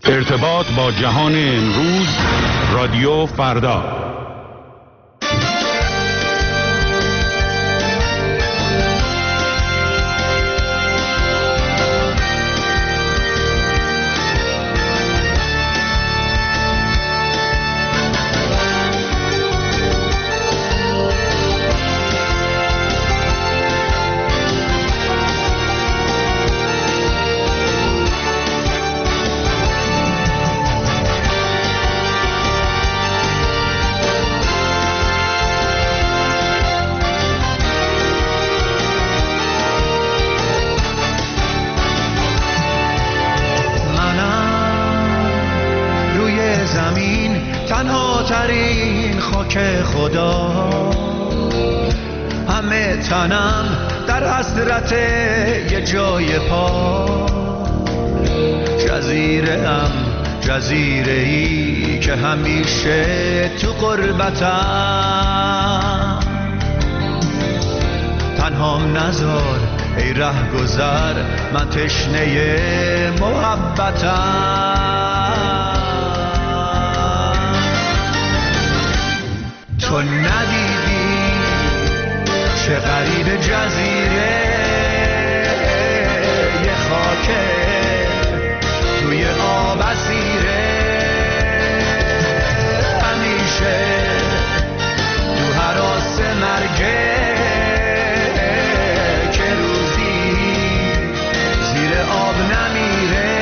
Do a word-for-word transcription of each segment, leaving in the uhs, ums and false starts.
ارتباط با جهان امروز، رادیو فردا. خدا همه تنم در حسرت یه جای پا، جزیره ام جزیره ای که همیشه تو غربتم، تنهام نذار ای ره گذر، من تشنه محبتم. تو ندیدی چه غریب جزیره یه خاکه توی آب اسیره، همیشه تو هراس مرگه که روزی زیر آب نمیره.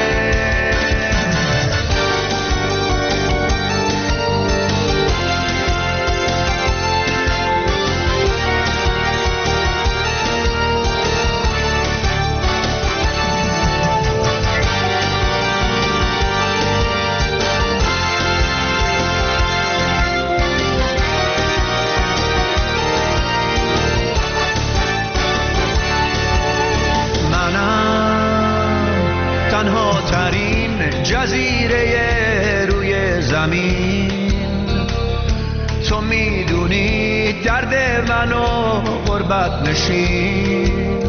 تنها ترین جزیره روی زمین، تو میدونی درد منو غربت نشین،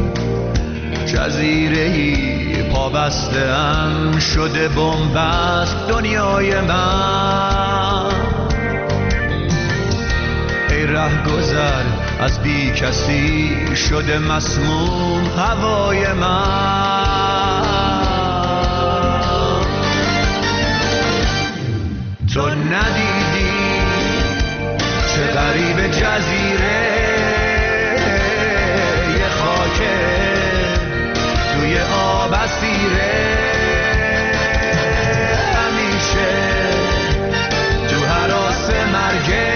جزیره‌ای پابسته ام شده بنبست دنیای من، ای ره گذر از بی کسی شده مسموم هوای من. تو ندیدی چه غریب جزیره یه خاکه توی آب اسیره، همیشه تو هراس مرگه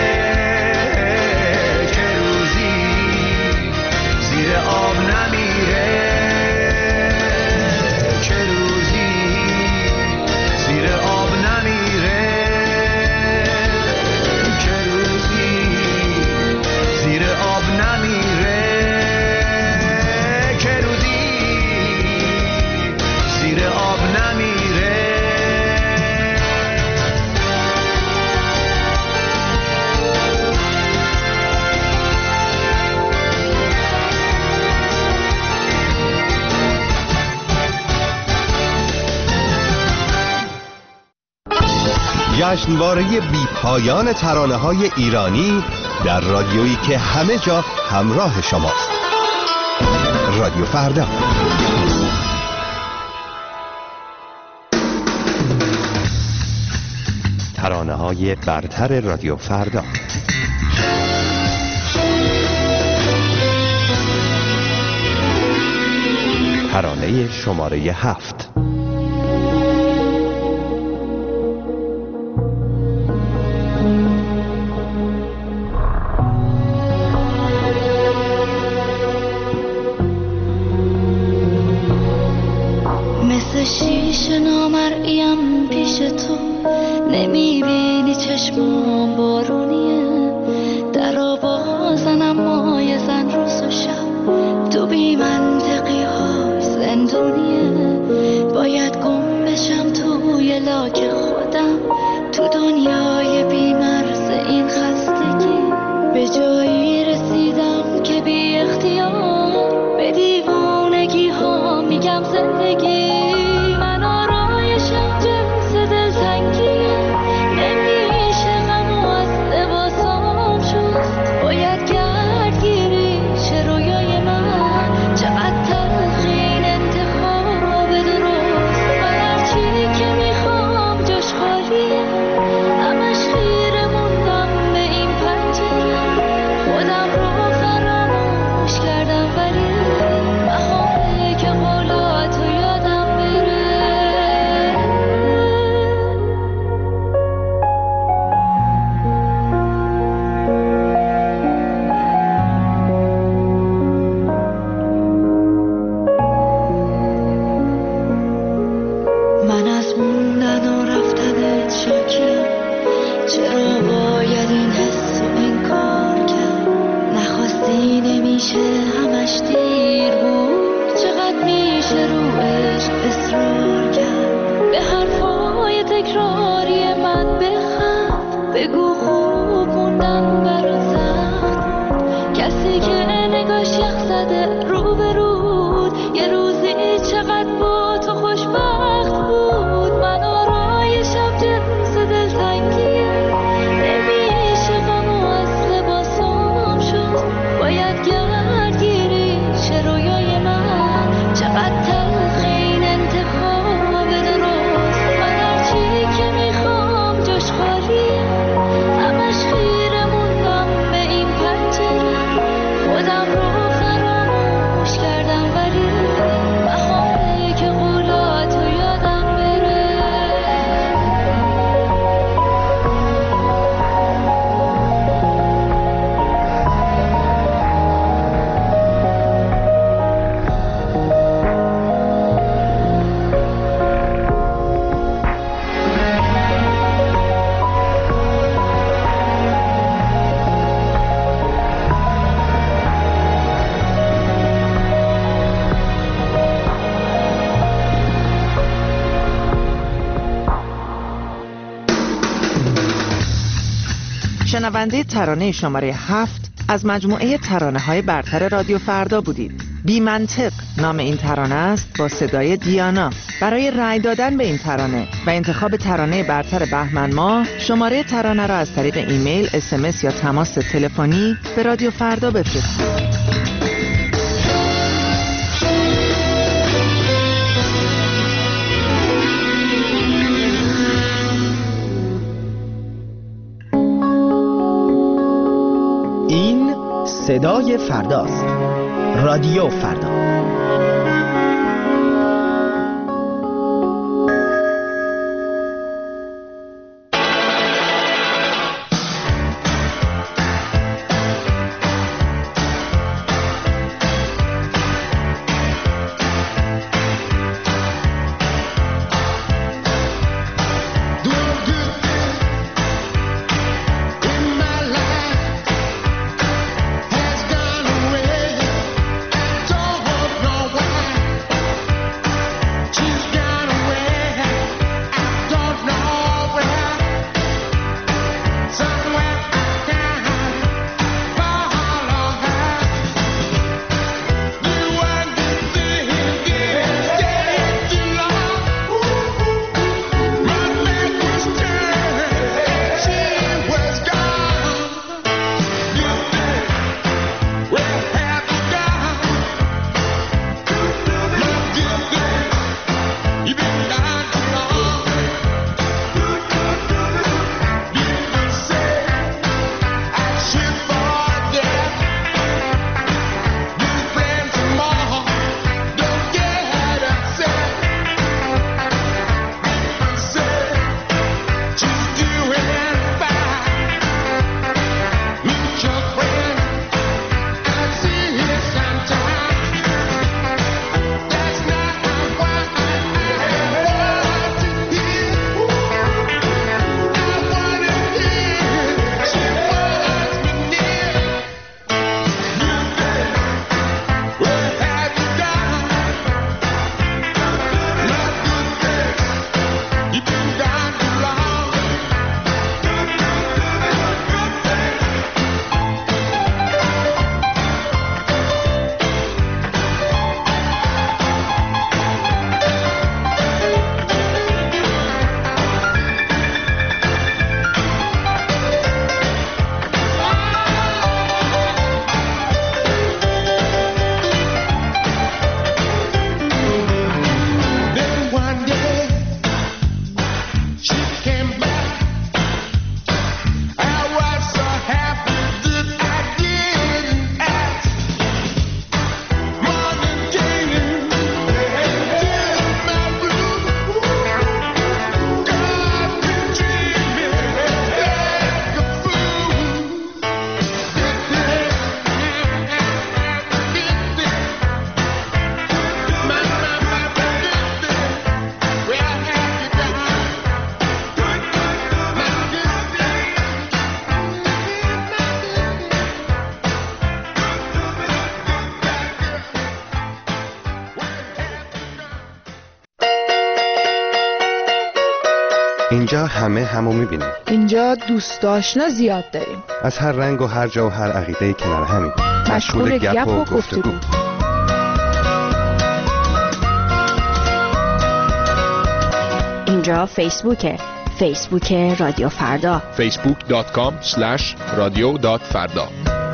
که روزی زیر آب نمیره، که روزی زیر آب نمیره. جشنواره بی پایان ترانه‌های ایرانی در رادیویی که همه جا همراه شماست. رادیو فردا. ترانه‌های برتر رادیو فردا. ترانه شماره هفت. شیشه نامرئیم پیش تو، نمیبینی چشمام بارونیه، در آوازنم مای زن روز و شب، تو بی منطقی ها زندونیه، باید گم بشم توی لاک خودم، تو دنیای بی مرز این خستگی، به جایی رسیدم که بی اختیار به دیوانگی ها میگم زندگی من آرایشم که همش دیر بود، چقدر میشه رو عشق اصرار کرد. به حرفای تکراری من بخند، بگو خوب موندم برات سخت بود. کسی که نگاش یخ زده رو به رود، یه روزی چقدر با تو خوشبخت بود. من آرایشم جنس دلتنگیه، نمیشه غمو از لباسام شد. باید گردگیری شه رویای من، چقدر تلخ این انتخاب درست. من هرچی که میخوام جاش خالیه، همش خیره موندم به این پنجره. خودم رو فراموش کردم ولی بهاره که قولاتو یادم بره. شنونده ترانه شماره هفت از مجموعه ترانه‌های برتر رادیو فردا بودید. بی منطق نام این ترانه است با صدای دیانا. برای رأی دادن به این ترانه و انتخاب ترانه برتر بهمن ماه، شماره ترانه را از طریق ایمیل، اس ام اس یا تماس تلفنی به رادیو فردا بفرستید. صدای فرداست. رادیو فردا. Don't اینجا همه همو میبینیم. اینجا دوست آشنا زیاد داریم. از هر رنگ و هر جا و هر عقیده کنار همین. مشغول گپ و گفتگو. اینجا فیسبوکه. فیسبوک رادیو فردا. فیسبوک دات کام اسلش رادیو دات فردا.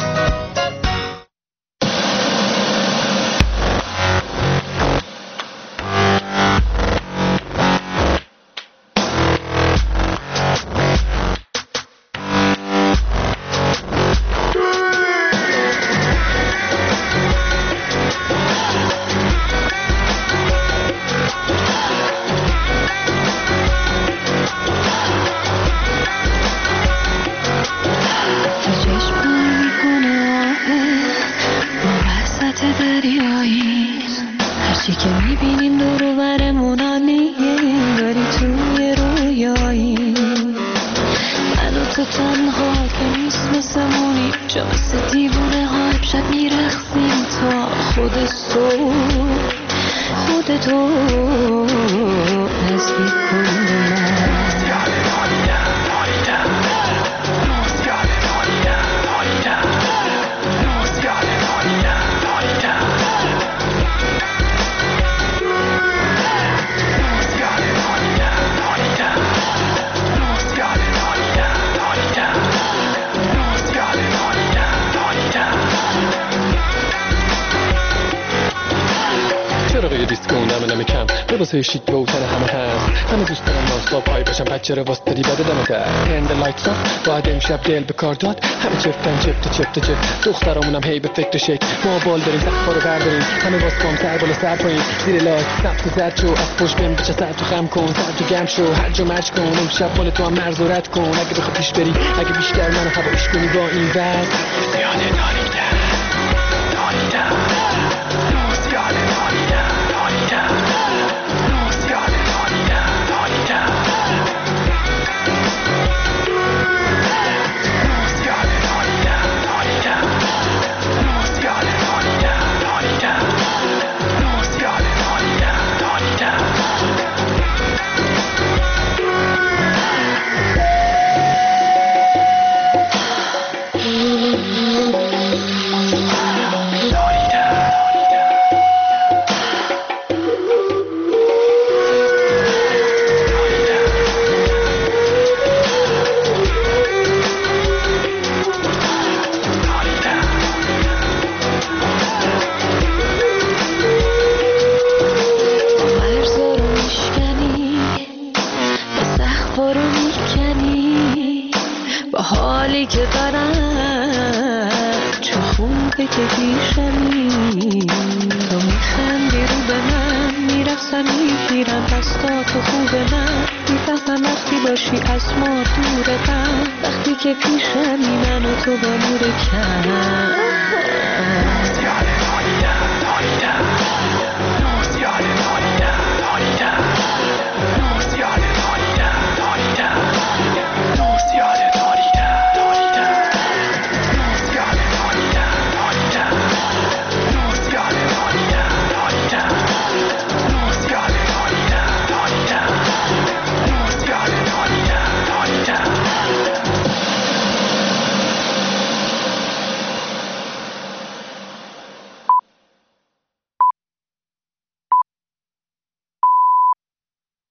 شیت به اوتن همه هست. همه دوست دارم نانستا پای باشم بچه رو واسطری بده دمه در هند لایت ساف باید امشب دل به کار داد. همه چفتن چفت چفت چفت دخترامونم هی به فکر شک ما بال داریم سقفا رو برداریم همه باز کام سر بالا سر پایین زیر لایت سبت زرد شو از پشت بهم بچه سر تو خم کن سر تو گم شو هر جا مرج کن امشب مال تو هم مرز و رد کن اگه بخواه پیش بری اگه بیشتر منو هوایش کنی با این وز زیاده داریدم داریدم زیاده داریدم داریدم حالی که دارم چه خوبه که پیشمی تو میخندی رو به من میرخصم میگیرم دستا تو خوب من میفهمم وقتی باشی از ما دورتم وقتی که پیشمی من و تو با نور کم